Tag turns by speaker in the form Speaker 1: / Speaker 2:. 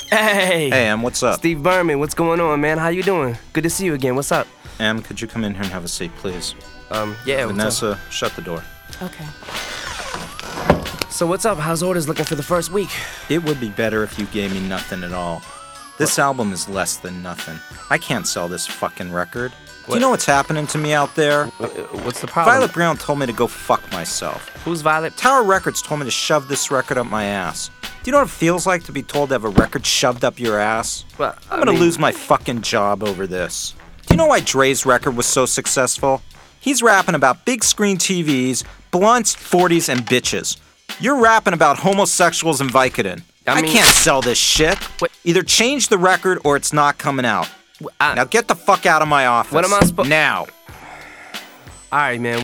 Speaker 1: Hey!
Speaker 2: Hey, Em, what's up?
Speaker 1: Steve Berman, what's going on, man? How you doing? Good to see you again. What's up?
Speaker 2: Em, could you come in here and have a seat, please?
Speaker 1: Yeah, what's
Speaker 2: Vanessa, shut the door.
Speaker 3: Okay.
Speaker 1: up? So what's up? How's orders looking for the first week?
Speaker 2: It would be better if you gave me nothing at all. This album is less than nothing. I can't sell this fucking record. Do you know what's happening to me out there?
Speaker 1: What's the problem?
Speaker 2: Violet Brown told me to go fuck myself.
Speaker 1: Who's Violet?
Speaker 2: Tower Records told me to shove this record up my ass. Do you know what it feels like to be told to have a record shoved up your ass?
Speaker 1: Well,
Speaker 2: I'm gonna lose my fucking job over this. Do you know why Dre's record was so successful? He's rapping about big screen TVs, blunts, 40s, and bitches. You're rapping about homosexuals and Vicodin. I
Speaker 1: mean-
Speaker 2: can't sell this shit.
Speaker 1: What?
Speaker 2: Either change the record or it's not coming out. Now get the fuck out of my office.
Speaker 1: What am I
Speaker 2: Now.
Speaker 1: All right, man.